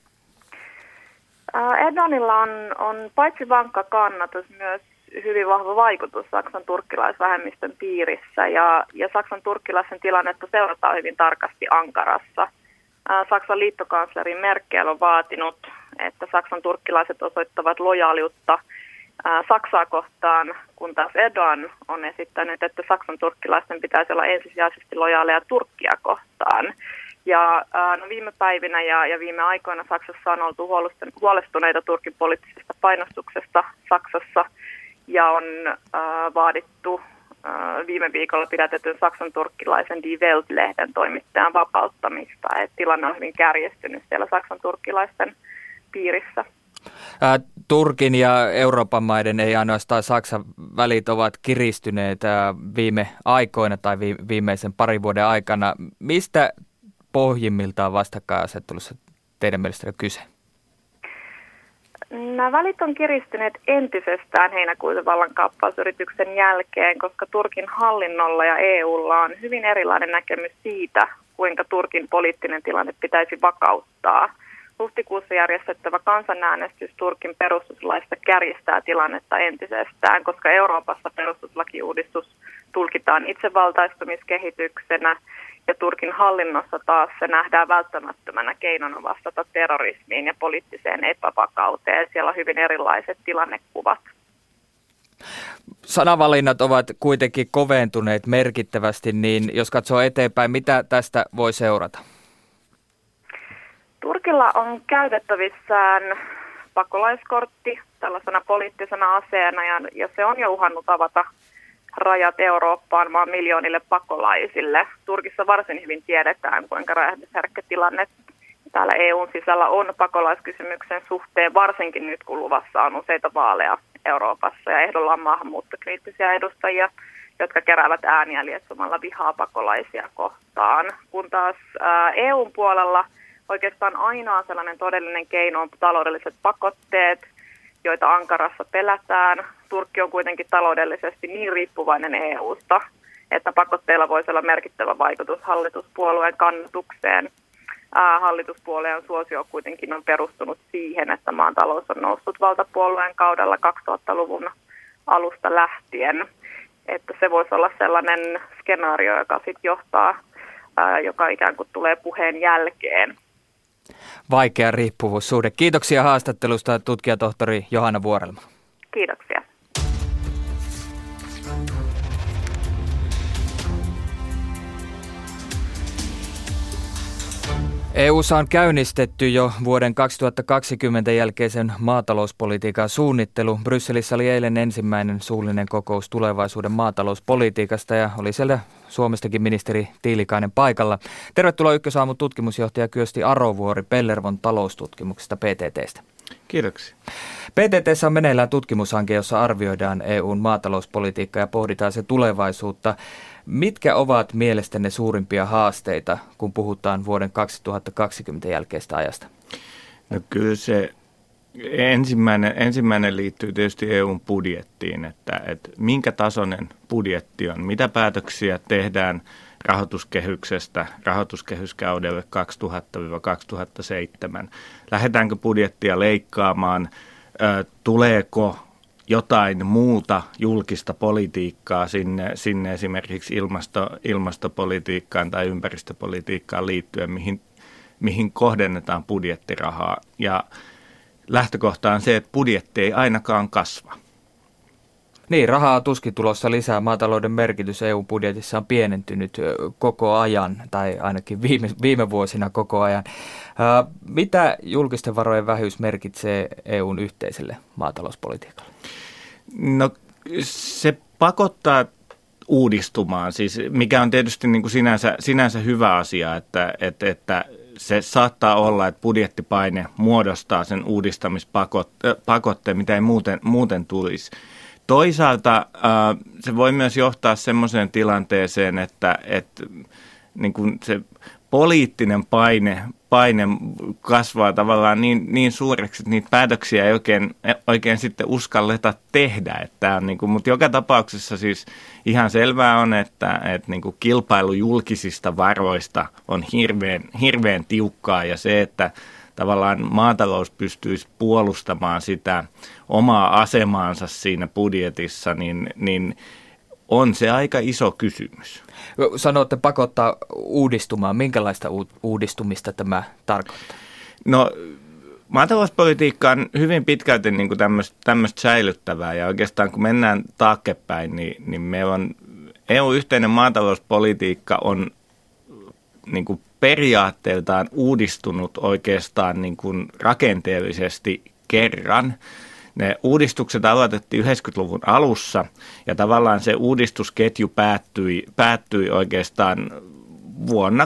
Erdoganilla on paitsi vankka kannatus myös hyvin vahva vaikutus Saksan turkkilaisvähemmistön piirissä ja Saksan turkkilaisen tilannetta seurataan hyvin tarkasti Ankarassa. Saksan liittokansleri Merkel on vaatinut, että Saksan turkkilaiset osoittavat lojaaliutta Saksaa kohtaan, kun taas Erdogan on esittänyt, että Saksan turkkilaisten pitäisi olla ensisijaisesti lojaaleja Turkkia kohtaan. Ja viime päivinä ja viime aikoina Saksassa on oltu huolestuneita Turkin poliittisesta painostuksesta Saksassa ja on vaadittu viime viikolla pidätetyn Saksan turkkilaisen Die Welt-lehden toimittajan vapauttamista. Et tilanne on hyvin kärjestynyt siellä Saksan turkkilaisten piirissä. Turkin ja Euroopan maiden, ei ainoastaan Saksan välit ovat kiristyneet viime aikoina tai viimeisen parin vuoden aikana. Mistä pohjimmiltaan vastakkainasettelussa teidän mielestä kyse? Nämä välit on kiristyneet entisestään heinäkuisen vallankaappausyrityksen jälkeen, koska Turkin hallinnolla ja EUlla on hyvin erilainen näkemys siitä, kuinka Turkin poliittinen tilanne pitäisi vakauttaa. Huhtikuussa järjestettävä kansanäänestys Turkin perustuslaista kärjistää tilannetta entisestään, koska Euroopassa perustuslakiuudistus tulkitaan itsevaltaistumiskehityksenä ja Turkin hallinnossa taas se nähdään välttämättömänä keinona vastata terrorismiin ja poliittiseen epävakauteen. Siellä on hyvin erilaiset tilannekuvat. Sanavalinnat ovat kuitenkin koventuneet merkittävästi, niin jos katsoo eteenpäin, mitä tästä voi seurata? Turkilla on käytettävissään pakolaiskortti tällaisena poliittisena aseena ja se on jo uhannut avata rajat Eurooppaan maan miljoonille pakolaisille. Turkissa varsin hyvin tiedetään, kuinka räjähdysherkkä tilanne täällä EUn sisällä on pakolaiskysymyksen suhteen, varsinkin nyt kun luvassa on useita vaaleja Euroopassa ja ehdolla on maahanmuuttokriittisiä edustajia, jotka keräävät ääniä lietsomalla vihaa pakolaisia kohtaan. Kun taas EUn puolella oikeastaan ainoa sellainen todellinen keino on taloudelliset pakotteet, joita Ankarassa pelätään. Turkki on kuitenkin taloudellisesti niin riippuvainen EUsta, että pakotteilla voisi olla merkittävä vaikutus hallituspuolueen kannatukseen. Hallituspuolueen suosio kuitenkin on perustunut siihen, että maan talous on noussut valtapuolueen kaudella 2000-luvun alusta lähtien. Että se voisi olla sellainen skenaario, joka sitten johtaa, joka ikään kuin tulee puheen jälkeen. Vaikea riippuvuussuhde. Kiitoksia haastattelusta tutkijatohtori Johanna Vuorelma. Kiitoksia. EU:ssa on käynnistetty jo vuoden 2020 jälkeisen maatalouspolitiikan suunnittelu. Brysselissä oli eilen ensimmäinen suullinen kokous tulevaisuuden maatalouspolitiikasta ja oli siellä Suomestakin ministeri Tiilikainen paikalla. Tervetuloa Ykkösaamun tutkimusjohtaja Kyösti Arovuori Pellervon taloustutkimuksesta PTT:stä. Kiitoksia. PTT:ssä on meneillään tutkimushanke, jossa arvioidaan EUn maatalouspolitiikkaa ja pohditaan sen tulevaisuutta. Mitkä ovat mielestänne suurimpia haasteita, kun puhutaan vuoden 2020 jälkeistä ajasta? No kyllä se ensimmäinen liittyy tietysti EUn budjettiin, että minkä tasoinen budjetti on, mitä päätöksiä tehdään rahoituskehyskaudelle 2000-2007. Lähdetäänkö budjettia leikkaamaan, tuleeko jotain muuta julkista politiikkaa sinne esimerkiksi ilmastopolitiikkaan tai ympäristöpolitiikkaan liittyen, mihin kohdennetaan budjettirahaa. Ja lähtökohta on se, että budjetti ei ainakaan kasva. Niin, rahaa on tuskin tulossa lisää. Maatalouden merkitys EU-budjetissa on pienentynyt koko ajan, tai ainakin viime vuosina koko ajan. Mitä julkisten varojen vähyys merkitsee EUn yhteiselle maatalouspolitiikalle? No se pakottaa uudistumaan, siis mikä on tietysti niin kuin sinänsä hyvä asia, että se saattaa olla, että budjettipaine muodostaa sen uudistamispakotteen, mitä ei muuten tulisi. Toisaalta se voi myös johtaa semmoiseen tilanteeseen, että niin kuin se poliittinen paine kasvaa tavallaan niin suureksi, että niitä päätöksiä ei oikein sitten uskalleta tehdä. Mutta joka tapauksessa siis ihan selvää on, että niin kuin kilpailu julkisista varoista on hirveän tiukkaa ja se, että tavallaan maatalous pystyisi puolustamaan sitä omaa asemaansa siinä budjetissa, niin on se aika iso kysymys. Sanoitte pakottaa uudistumaan. Minkälaista uudistumista tämä tarkoittaa? No maatalouspolitiikka on hyvin pitkälti niin kuin tämmöistä säilyttävää ja oikeastaan kun mennään taaksepäin, niin meillä on EU-yhteinen maatalouspolitiikka on niin kuin periaatteeltaan uudistunut oikeastaan niin kuin rakenteellisesti kerran. Ne uudistukset aloitettiin 90-luvun alussa ja tavallaan se uudistusketju päättyi oikeastaan vuonna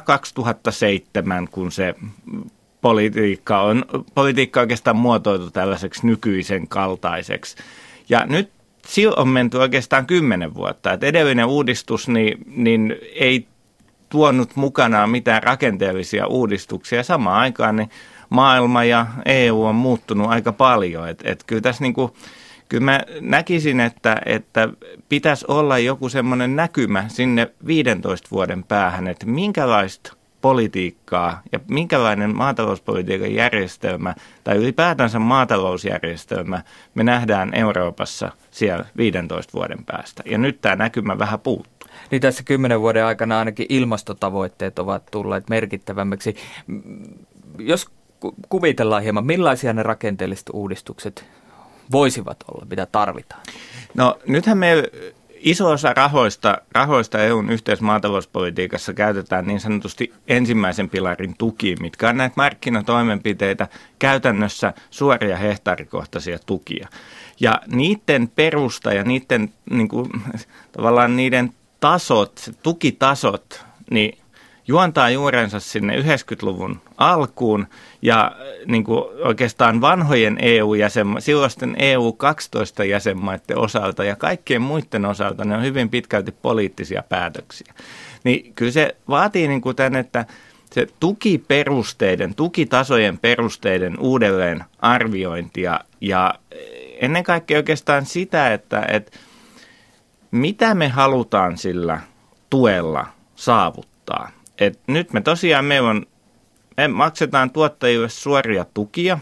2007, kun se politiikka oikeastaan muotoiltu tällaiseksi nykyisen kaltaiseksi. Ja nyt on menty oikeastaan 10 vuotta. Et edellinen uudistus niin ei tuonut mukanaan mitään rakenteellisia uudistuksia. Samaan aikaan niin maailma ja EU on muuttunut aika paljon. Kyllä tässä kyllä mä näkisin, että pitäisi olla joku semmoinen näkymä sinne 15 vuoden päähän, että minkälaista politiikkaa ja minkälainen maatalouspolitiikan järjestelmä tai ylipäätänsä maatalousjärjestelmä me nähdään Euroopassa siellä 15 vuoden päästä. Ja nyt tämä näkymä vähän puuttuu. Niin tässä 10 vuoden aikana ainakin ilmastotavoitteet ovat tulleet merkittävämmiksi. Jos kuvitellaan hieman, millaisia ne rakenteelliset uudistukset voisivat olla, mitä tarvitaan? No nythän meillä iso osa rahoista EUn yhteismaatalouspolitiikassa käytetään niin sanotusti ensimmäisen pilarin tukiin, mitkä on näitä markkinatoimenpiteitä, käytännössä suoria hehtaarikohtaisia tukia. Ja niiden perusta ja niiden, niin kuin, tavallaan niiden tasot, tukitasot, niin juontaa juurensa sinne 90-luvun alkuun ja niin kuin oikeastaan vanhojen silloisten EU-12 jäsenmaiden osalta ja kaikkien muiden osalta ne on hyvin pitkälti poliittisia päätöksiä. Niin kyllä se vaatii niin kuin tämän, että se tukitasojen perusteiden uudelleen arviointia ja ennen kaikkea oikeastaan sitä, että mitä me halutaan sillä tuella saavuttaa. Et nyt me tosiaan me maksetaan tuottajille suoria tukia.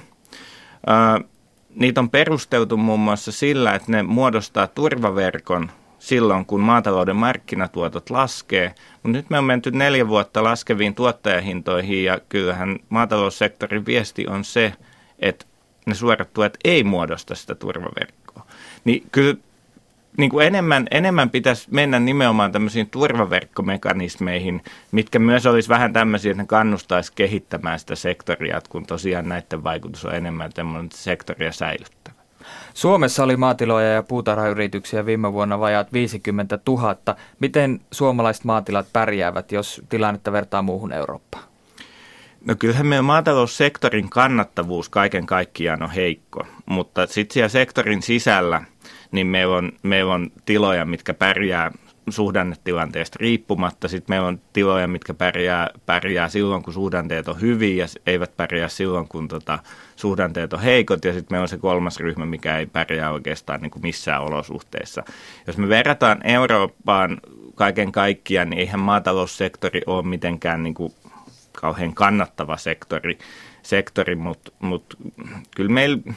Niitä on perusteltu muun muassa sillä, että ne muodostaa turvaverkon silloin, kun maatalouden markkinatuotot laskee. Mutta nyt me on menty 4 vuotta laskeviin tuottajahintoihin ja kyllähän maataloussektorin viesti on se, että ne suorat tuet ei muodosta sitä turvaverkkoa. Niin kyllä niin kuin enemmän pitäisi mennä nimenomaan tämmöisiin turvaverkkomekanismeihin, mitkä myös olisi vähän tämmöisiä, että ne kannustaisi kehittämään sitä sektoria, kun tosiaan näiden vaikutus on enemmän tämmöinen sektoria säilyttävä. Suomessa oli maatiloja ja puutarhayrityksiä viime vuonna vajaat 50 000. Miten suomalaiset maatilat pärjäävät, jos tilannetta vertaa muuhun Eurooppaan? No kyllähän meidän maataloussektorin kannattavuus kaiken kaikkiaan on heikko, mutta sitten siellä sektorin sisällä niin meillä on tiloja, mitkä pärjää suhdannetilanteesta riippumatta. Sitten meillä on tiloja, mitkä pärjää silloin, kun suhdanteet on hyviä ja eivät pärjää silloin, kun suhdanteet on heikot. Ja sitten meillä on se kolmas ryhmä, mikä ei pärjää oikeastaan niin kuin missään olosuhteissa. Jos me verrataan Eurooppaan kaiken kaikkiaan, niin eihän maataloussektori ole mitenkään niin kuin kauhean kannattava sektori, mutta kyllä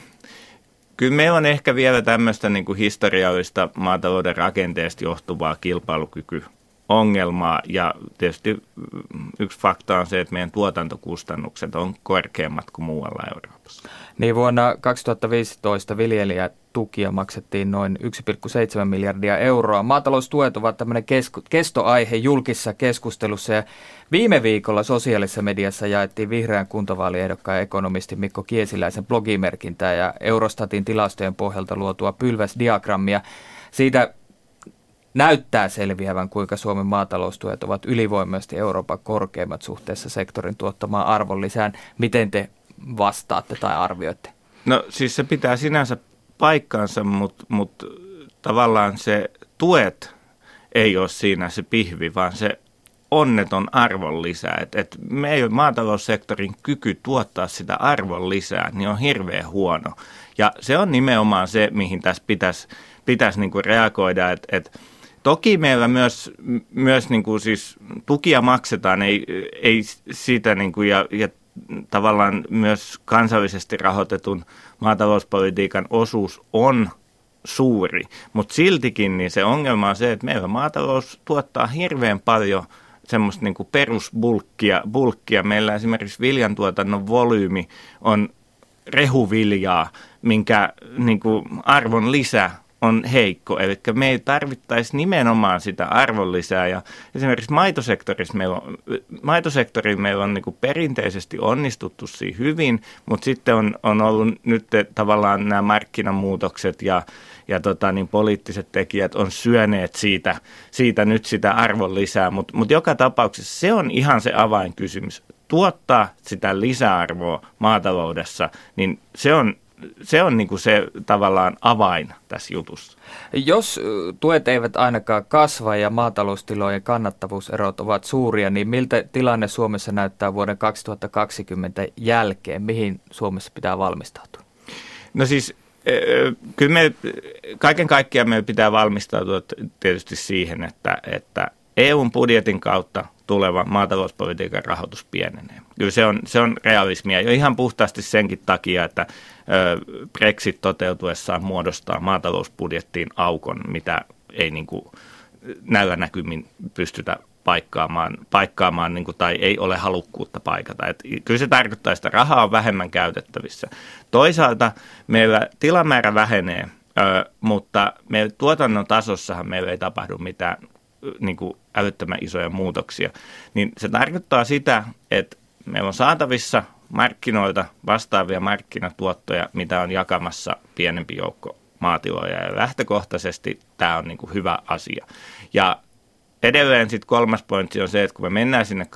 meillä on ehkä vielä tämmöistä niin kuin historiallista maatalouden rakenteesta johtuvaa kilpailukykyongelmaa ja tietysti yksi fakta on se, että meidän tuotantokustannukset on korkeammat kuin muualla Euroopassa. Niin vuonna 2015 viljelijätukia maksettiin noin 1,7 miljardia euroa. Maataloustuet ovat tämmöinen kestoaihe julkisessa keskustelussa ja viime viikolla sosiaalisessa mediassa jaettiin vihreän kuntavaaliehdokkaan ekonomisti Mikko Kiesiläisen blogimerkintää ja Eurostatin tilastojen pohjalta luotua pylväsdiagrammia. Siitä näyttää selviävän, kuinka Suomen maataloustuet ovat ylivoimaisesti Euroopan korkeimmat suhteessa sektorin tuottamaan arvonlisään. Miten te vastaatte tai arvioitte? No siis se pitää sinänsä paikkansa, mutta tavallaan se tuet ei ole siinä se pihvi, vaan se onneton arvonlisä. Et meidän maataloussektorin kyky tuottaa sitä arvonlisää niin on hirveän huono. Ja se on nimenomaan se, mihin tässä pitäisi niinku reagoida, että toki meillä myös niinku siis tukia maksetaan, ei siitä niinku ja tavallaan myös kansallisesti rahoitetun maatalouspolitiikan osuus on suuri, mutta siltikin niin se ongelma on se, että meillä maatalous tuottaa hirveän paljon semmoista niinku perusbulkkia. Meillä esimerkiksi viljantuotannon volyymi on rehuviljaa, minkä niinku arvon lisä on heikko, eli me ei tarvittaisi nimenomaan sitä arvonlisää ja esimerkiksi maitosektorilla meillä on niin kuin perinteisesti onnistuttu siinä hyvin, mutta sitten on ollut nyt tavallaan nämä markkinamuutokset ja poliittiset tekijät on syöneet siitä nyt sitä arvonlisää, mutta joka tapauksessa se on ihan se avainkysymys. Tuottaa sitä lisäarvoa maataloudessa, niin se on niin kuin se tavallaan avain tässä jutussa. Jos tuet eivät ainakaan kasva ja maataloustilojen kannattavuuserot ovat suuria, niin miltä tilanne Suomessa näyttää vuoden 2020 jälkeen? Mihin Suomessa pitää valmistautua? No siis kyllä kaiken kaikkiaan meidän pitää valmistautua tietysti siihen, että EUn budjetin kautta tuleva maatalouspolitiikan rahoitus pienenee. Kyllä se on realismia jo ihan puhtaasti senkin takia, että Brexit toteutuessaan muodostaa maatalousbudjettiin aukon, mitä ei niin kuin näillä näkymin pystytä paikkaamaan niin kuin, tai ei ole halukkuutta paikata. Et kyllä se tarkoittaa, että rahaa on vähemmän käytettävissä. Toisaalta meillä tilamäärä vähenee, mutta meidän tuotannon tasossahan meillä ei tapahdu mitään niin kuin älyttömän isoja muutoksia. Niin se tarkoittaa sitä, että meillä on saatavissa markkinoilta vastaavia markkinatuottoja, mitä on jakamassa pienempi joukko maatiloja. Ja lähtökohtaisesti tämä on niin kuin hyvä asia. Ja edelleen sitten kolmas pointti on se, että kun me mennään sinne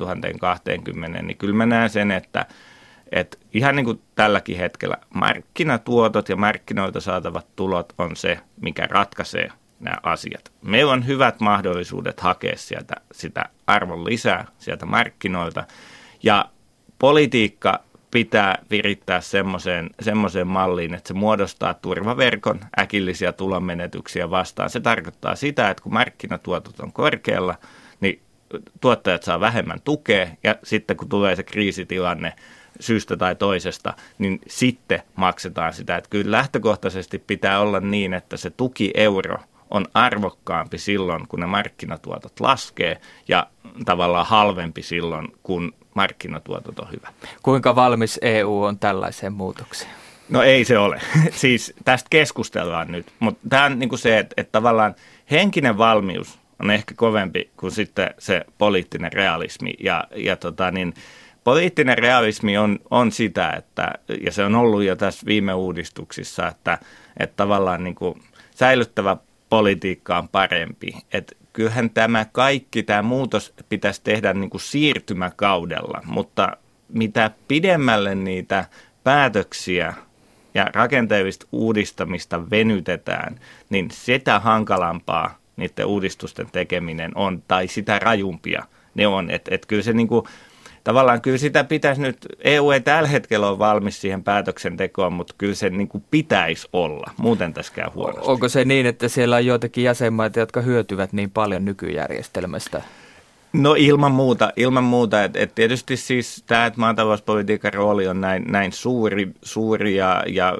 2020, niin kyllä mä näen sen, että ihan niin kuin tälläkin hetkellä markkinatuotot ja markkinoilta saatavat tulot on se, mikä ratkaisee nämä asiat. Meillä on hyvät mahdollisuudet hakea sieltä sitä arvon lisää sieltä markkinoilta ja politiikka pitää virittää semmoiseen malliin, että se muodostaa turvaverkon äkillisiä tulonmenetyksiä vastaan. Se tarkoittaa sitä, että kun markkinatuotot on korkealla, niin tuottajat saa vähemmän tukea ja sitten kun tulee se kriisitilanne syystä tai toisesta, niin sitten maksetaan sitä. Että kyllä lähtökohtaisesti pitää olla niin, että se tukieuro on arvokkaampi silloin, kun ne markkinatuotot laskee ja tavallaan halvempi silloin, kun markkinatuotot on hyvä. Kuinka valmis EU on tällaiseen muutokseen? No ei se ole. Siis tästä keskustellaan nyt, mutta tämä on niin kuin se, että tavallaan henkinen valmius on ehkä kovempi kuin sitten se poliittinen realismi poliittinen realismi on sitä, että, ja se on ollut jo tässä viime uudistuksissa, että tavallaan niin kuin säilyttävä politiikka on parempi. Että kyllähän tämä muutos pitäisi tehdä niin kuin siirtymäkaudella, mutta mitä pidemmälle niitä päätöksiä ja rakenteellista uudistamista venytetään, niin sitä hankalampaa niiden uudistusten tekeminen on, tai sitä rajumpia ne on. Että kyllä se niin kuin tavallaan kyllä sitä pitäisi nyt, EU ei tällä hetkellä ole valmis siihen päätöksentekoon, mutta kyllä se niin kuin pitäisi olla, muuten tässä käy huonosti. Onko se niin, että siellä on joitakin jäsenmaita, jotka hyötyvät niin paljon nykyjärjestelmästä? No ilman muuta, että tietysti siis tämä, että maatalouspolitiikan rooli on näin suuri ja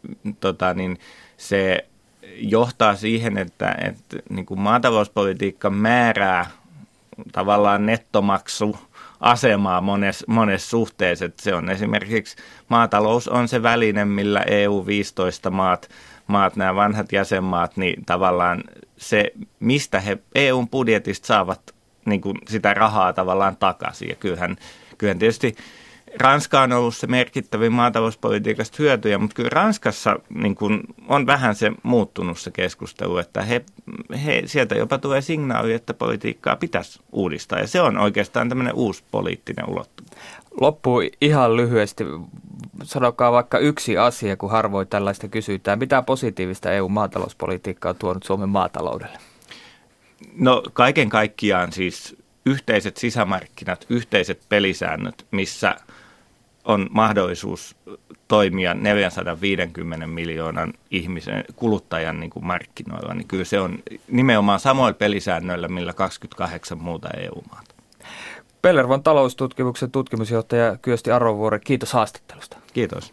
se johtaa siihen, että niin kuin maatalouspolitiikka määrää tavallaan nettomaksu asemaa monessa suhteessa. Että se on esimerkiksi maatalous on se väline, millä EU-15 maat, nämä vanhat jäsenmaat, niin tavallaan se, mistä he EUn budjetista saavat niin kuin sitä rahaa tavallaan takaisin. Ja kyllähän tietysti Ranska on ollut se merkittävin maatalouspolitiikasta hyötyjä, mutta kyllä Ranskassa niin kuin on vähän se muuttunut se keskustelu, että he sieltä jopa tulee signaali, että politiikkaa pitäisi uudistaa. Ja se on oikeastaan tämmöinen uusi poliittinen ulottuvuus. Loppuu ihan lyhyesti. Sanokaa vaikka yksi asia, kun harvoin tällaista kysytään. Mitä positiivista EU-maatalouspolitiikka on tuonut Suomen maataloudelle? No kaiken kaikkiaan siis yhteiset sisämarkkinat, yhteiset pelisäännöt, missä on mahdollisuus toimia 450 miljoonan ihmisen kuluttajan niin kuin markkinoilla, niin kyllä se on nimenomaan samoilla pelisäännöillä, millä 28 muuta EU-maata. Pellervon taloustutkimuksen tutkimusjohtaja Kyösti Arovuori, kiitos haastattelusta. Kiitos.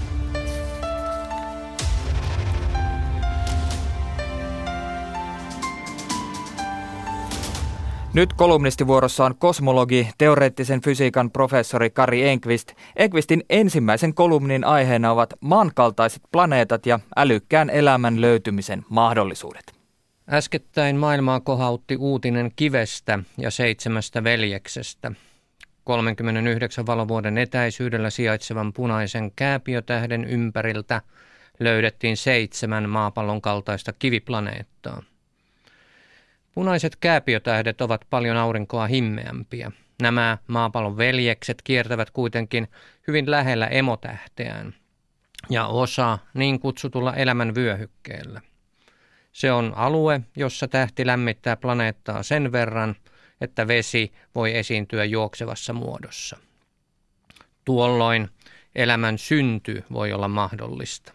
Nyt kolumnistivuorossa on kosmologi, teoreettisen fysiikan professori Kari Enqvist. Enqvistin ensimmäisen kolumnin aiheena ovat maankaltaiset planeetat ja älykkään elämän löytymisen mahdollisuudet. Äskettäin maailmaa kohautti uutinen kivestä ja 7 veljeksestä. 39 valovuoden etäisyydellä sijaitsevan punaisen kääpiötähden ympäriltä löydettiin 7 maapallon kaltaista kiviplaneettaa. Punaiset kääpiötähdet ovat paljon aurinkoa himmeämpiä. Nämä maapallon veljekset kiertävät kuitenkin hyvin lähellä emotähteään ja osa niin kutsutulla elämän vyöhykkeellä. Se on alue, jossa tähti lämmittää planeettaa sen verran, että vesi voi esiintyä juoksevassa muodossa. Tuolloin elämän synty voi olla mahdollista.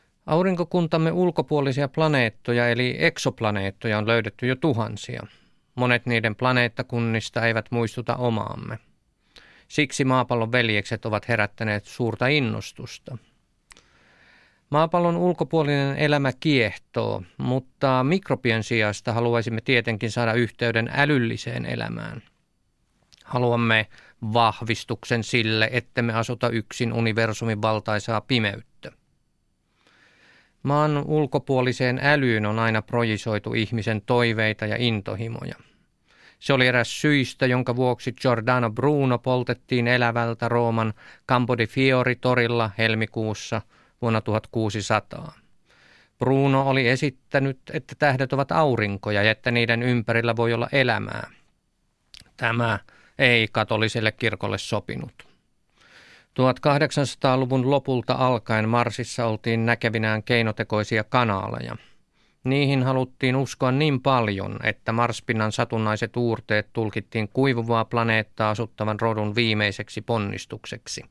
Aurinkokuntamme ulkopuolisia planeettoja eli eksoplaneettoja on löydetty jo tuhansia. Monet niiden planeettakunnista eivät muistuta omaamme. Siksi maapallon veljekset ovat herättäneet suurta innostusta. Maapallon ulkopuolinen elämä kiehtoo, mutta mikrobien sijasta haluaisimme tietenkin saada yhteyden älylliseen elämään. Haluamme vahvistuksen sille, ettemme asuta yksin universumin valtaisaa pimeyttä. Maan ulkopuoliseen älyyn on aina projisoitu ihmisen toiveita ja intohimoja. Se oli eräs syistä, jonka vuoksi Giordano Bruno poltettiin elävältä Rooman Campo di Fiori torilla helmikuussa vuonna 1600. Bruno oli esittänyt, että tähdet ovat aurinkoja ja että niiden ympärillä voi olla elämää. Tämä ei katoliselle kirkolle sopinut. 1800-luvun lopulta alkaen Marsissa oltiin näkevinään keinotekoisia kanaaleja. Niihin haluttiin uskoa niin paljon, että Marspinnan satunnaiset uurteet tulkittiin kuivuvaa planeettaa asuttavan rodun viimeiseksi ponnistukseksi.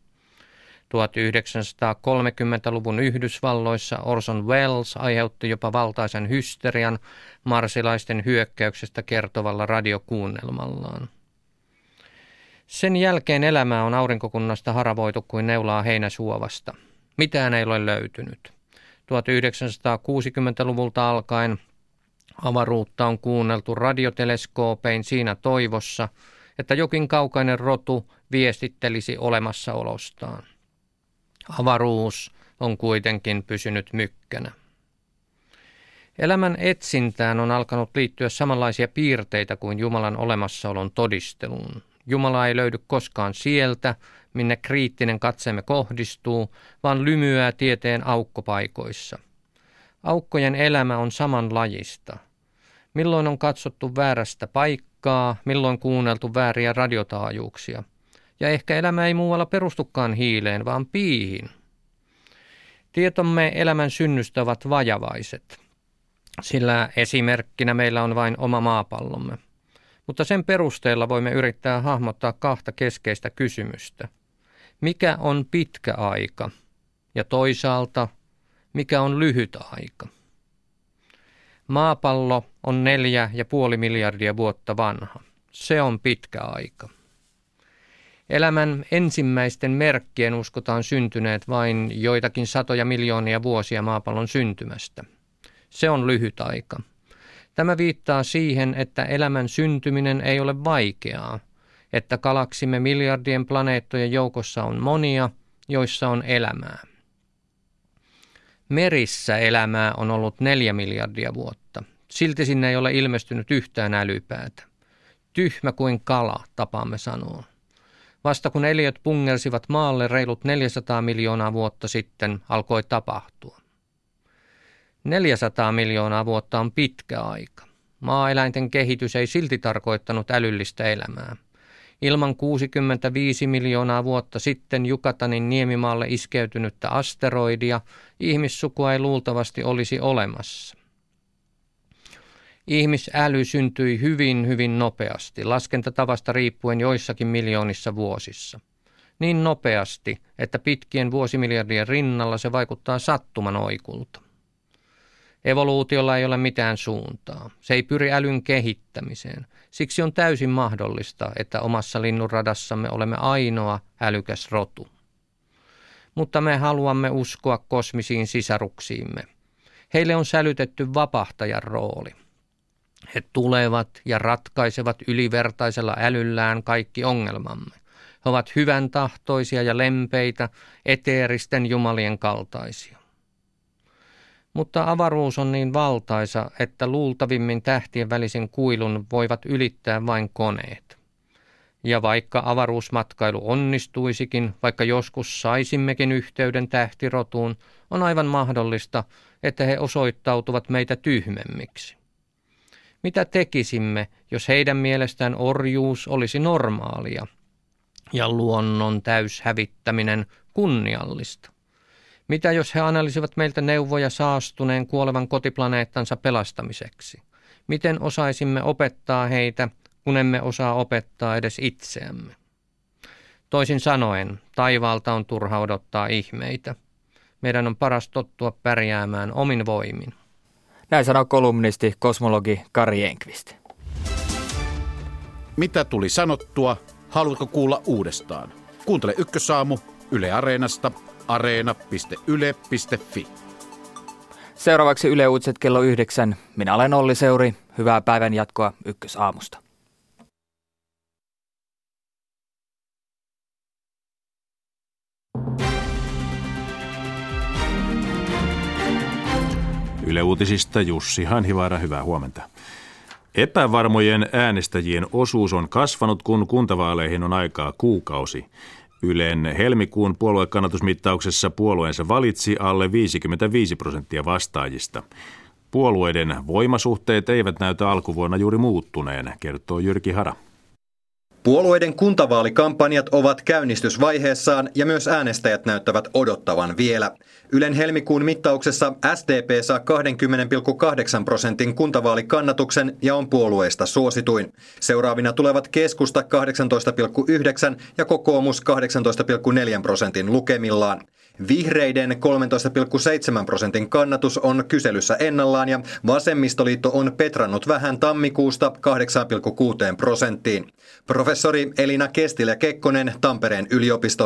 1930-luvun Yhdysvalloissa Orson Welles aiheutti jopa valtaisen hysterian marsilaisten hyökkäyksestä kertovalla radiokuunnelmallaan. Sen jälkeen elämää on aurinkokunnasta haravoitu kuin neulaa heinäsuovasta. Mitään ei ole löytynyt. 1960-luvulta alkaen avaruutta on kuunneltu radioteleskoopein siinä toivossa, että jokin kaukainen rotu viestittelisi olemassaolostaan. Avaruus on kuitenkin pysynyt mykkänä. Elämän etsintään on alkanut liittyä samanlaisia piirteitä kuin Jumalan olemassaolon todisteluun. Jumala ei löydy koskaan sieltä, minne kriittinen katseemme kohdistuu, vaan lymyää tieteen aukkopaikoissa. Aukkojen elämä on samanlajista. Milloin on katsottu väärästä paikkaa, milloin kuunneltu vääriä radiotaajuuksia. Ja ehkä elämä ei muualla perustukaan hiileen, vaan piihin. Tietomme elämän synnystä ovat vajavaiset, sillä esimerkkinä meillä on vain oma maapallomme. Mutta sen perusteella voimme yrittää hahmottaa kahta keskeistä kysymystä. Mikä on pitkä aika? Ja toisaalta, mikä on lyhyt aika? Maapallo on 4,5 miljardia vuotta vanha. Se on pitkä aika. Elämän ensimmäisten merkkien uskotaan syntyneet vain joitakin satoja miljoonia vuosia maapallon syntymästä. Se on lyhyt aika. Tämä viittaa siihen, että elämän syntyminen ei ole vaikeaa, että galaksimme miljardien planeettojen joukossa on monia, joissa on elämää. Merissä elämää on ollut 4 miljardia vuotta. Silti sinne ei ole ilmestynyt yhtään älypäätä. Tyhmä kuin kala, tapaamme sanoa. Vasta kun eliöt pungersivat maalle reilut 400 miljoonaa vuotta sitten, alkoi tapahtua. 400 miljoonaa vuotta on pitkä aika. Maaeläinten kehitys ei silti tarkoittanut älyllistä elämää. Ilman 65 miljoonaa vuotta sitten Jukatanin niemimaalle iskeytynyttä asteroidia ihmissukua ei luultavasti olisi olemassa. Ihmisäly syntyi hyvin nopeasti, laskentatavasta riippuen joissakin miljoonissa vuosissa. Niin nopeasti, että pitkien vuosimiljardien rinnalla se vaikuttaa sattuman oikulta. Evoluutiolla ei ole mitään suuntaa. Se ei pyri älyn kehittämiseen. Siksi on täysin mahdollista, että omassa linnunradassamme olemme ainoa älykäs rotu. Mutta me haluamme uskoa kosmisiin sisaruksiimme. Heille on sälytetty vapahtajan rooli. He tulevat ja ratkaisevat ylivertaisella älyllään kaikki ongelmamme. He ovat hyvän tahtoisia ja lempeitä, eteeristen jumalien kaltaisia. Mutta avaruus on niin valtaisa, että luultavimmin tähtien välisen kuilun voivat ylittää vain koneet. Ja vaikka avaruusmatkailu onnistuisikin, vaikka joskus saisimmekin yhteyden tähtirotuun, on aivan mahdollista, että he osoittautuvat meitä tyhmemmiksi. Mitä tekisimme, jos heidän mielestään orjuus olisi normaalia ja luonnon täyshävittäminen kunniallista? Mitä jos he analysivat meiltä neuvoja saastuneen kuolevan kotiplaneettansa pelastamiseksi? Miten osaisimme opettaa heitä, kun emme osaa opettaa edes itseämme? Toisin sanoen, taivaalta on turha odottaa ihmeitä. Meidän on paras tottua pärjäämään omin voimin. Näin sanoo kolumnisti, kosmologi Kari Enqvist. Mitä tuli sanottua? Haluatko kuulla uudestaan? Kuuntele Ykkösaamu Yle Areenasta, areena.yle.fi. Seuraavaksi Yle Uutiset kello 9. Minä olen Olli Seuri. Hyvää päivän jatkoa Ykkösaamusta. Yle Uutisista Jussi Hanhivaara, hyvää huomenta. Epävarmojen äänestäjien osuus on kasvanut, kun kuntavaaleihin on aikaa kuukausi. Ylen helmikuun puoluekannatusmittauksessa puolueensa valitsi alle 55% vastaajista. Puolueiden voimasuhteet eivät näytä alkuvuonna juuri muuttuneen, kertoo Jyrki Hara. Puolueiden kuntavaalikampanjat ovat käynnistysvaiheessaan ja myös äänestäjät näyttävät odottavan vielä. Ylen helmikuun mittauksessa SDP saa 20,8% kuntavaalikannatuksen ja on puolueista suosituin. Seuraavina tulevat Keskusta 18,9% ja Kokoomus 18,4% lukemillaan. Vihreiden 13,7% kannatus on kyselyssä ennallaan ja Vasemmistoliitto on petrannut vähän tammikuusta 8,6%. Professori Elina Kestilä-Kekkonen Tampereen yliopistosta.